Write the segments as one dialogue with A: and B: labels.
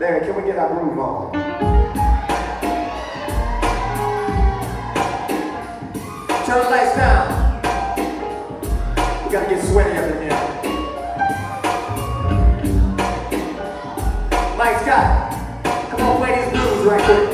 A: Larry, can we get our groove on? Turn the lights down. We gotta get sweaty up in here. Mike Scott, come on, play these blues right quick.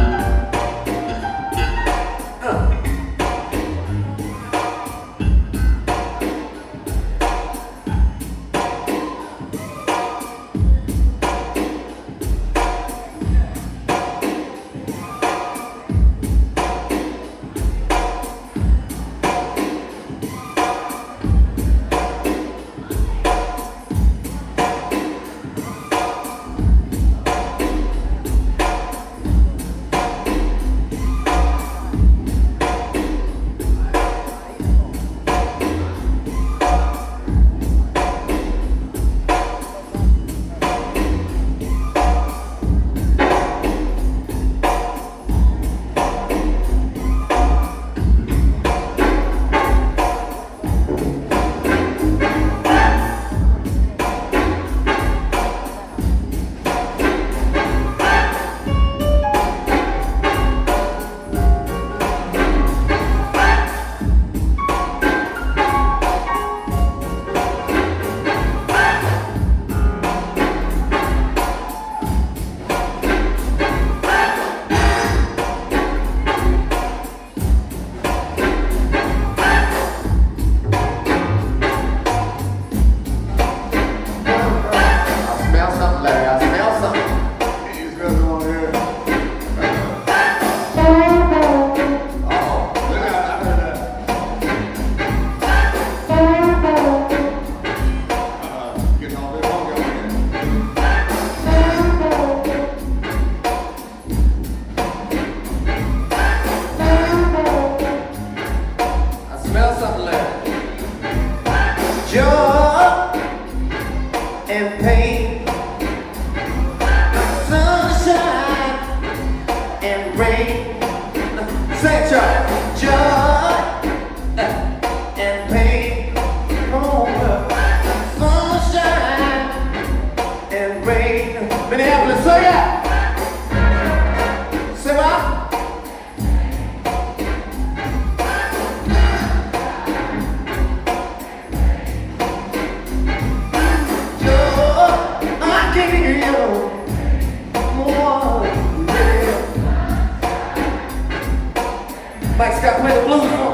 A: Mike Scott, play the blues for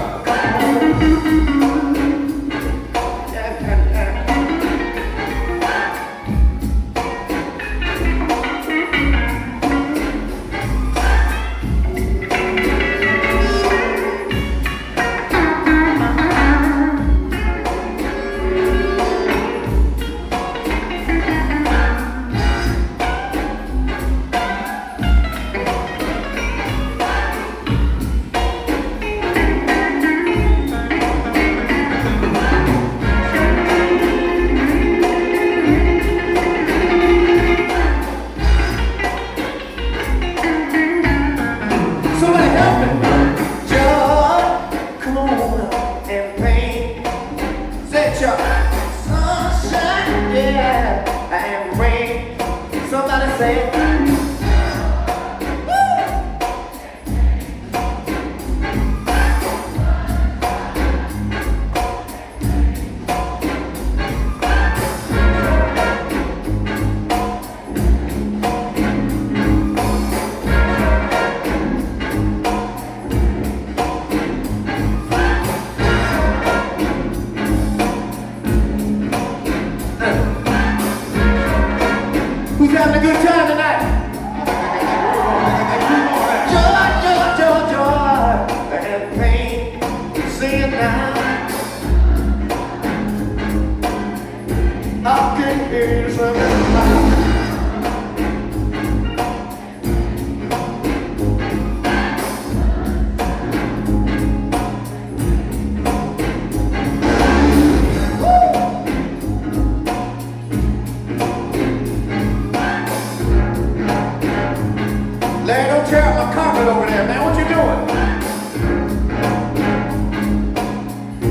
A: Larry, don't tear up my carpet over there, man. What you doing?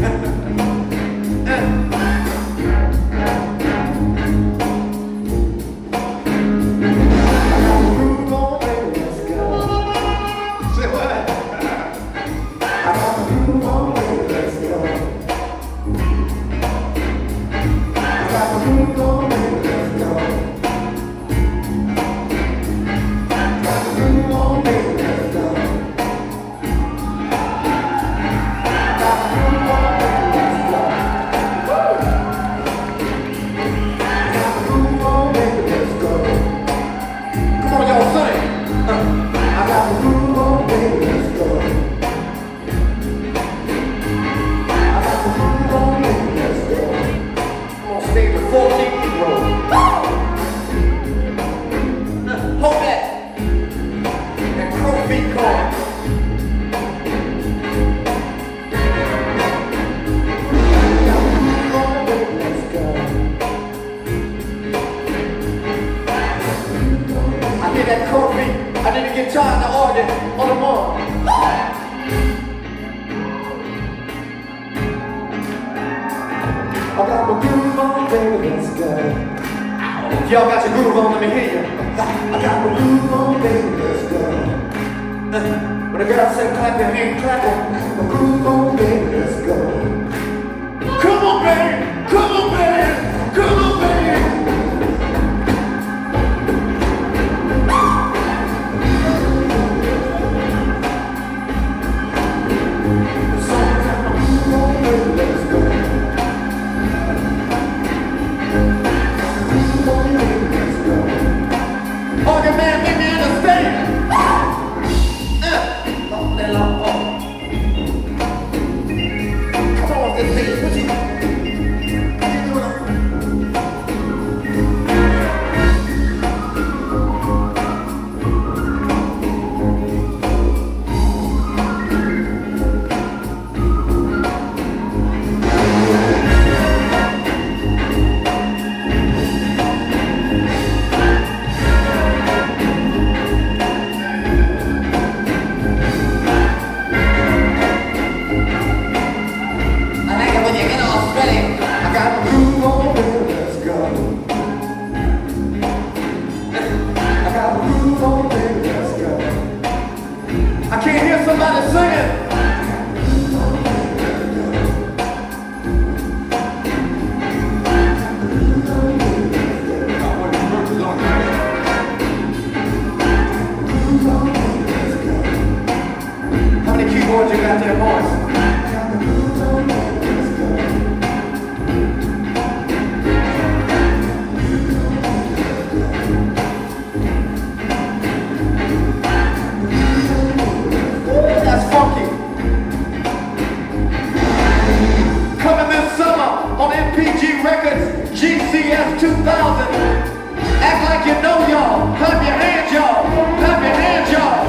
A: groove on, baby, let's go. I got my groove on, baby, let's go. Got my groove on, baby, let's go. Got my groove on, baby, let's go. Woo! Got my groove on, baby, let's go. Come on, y'all, sing. I got my groove on, baby, let's go. I got my groove on, baby, let's go. I'm on stage with 14 Negroes. Hold that. That crow feet card. I got my groove on, baby, let's go. I did that crow feet. I did the guitar and the organ on the wall. I got my groove on, baby, let's go. If y'all got your groove on, let me hear you. I got my groove on, baby, let's go. When the girl said clap your hands, clap them. My groove on, baby, let's go. Come on, baby, come on, baby, come on, baby. Oh, your man made me understand. Come on, this thing. What you doing? I can't hear somebody singing. How many keyboards you got there, boys? Records, GCS 2000. Act like you know y'all. Clap your hands, y'all. Clap your hands, y'all.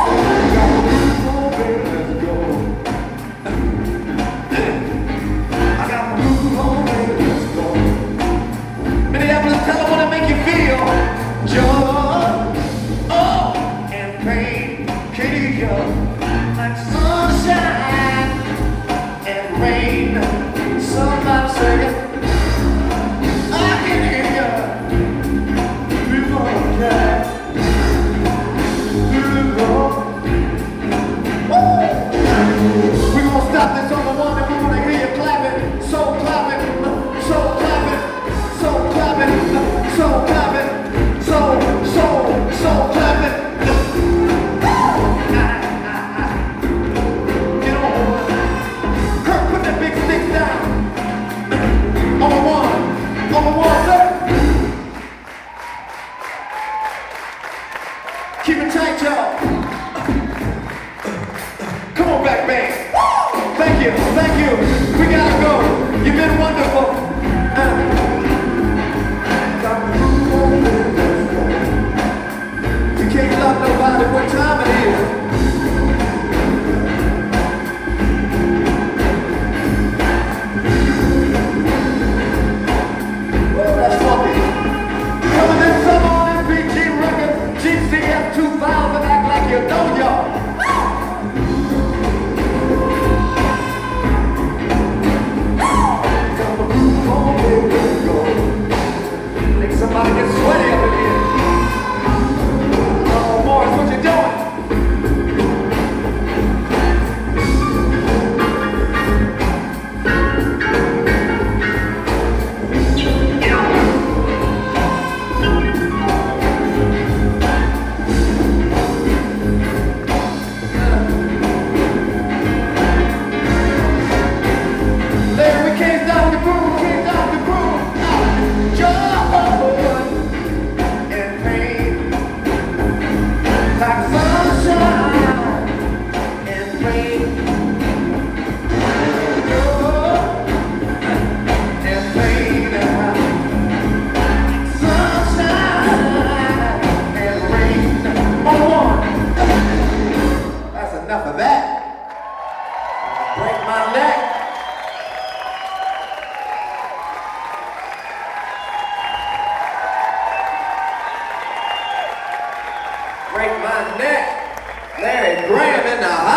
A: I got my groove on, baby, let's go. Minneapolis, tell them what it make you feel. Joy, oh, and pain. Kitty, like sunshine and rain. Sometimes say I can hear you. People, yeah. break my neck. Larry Graham in the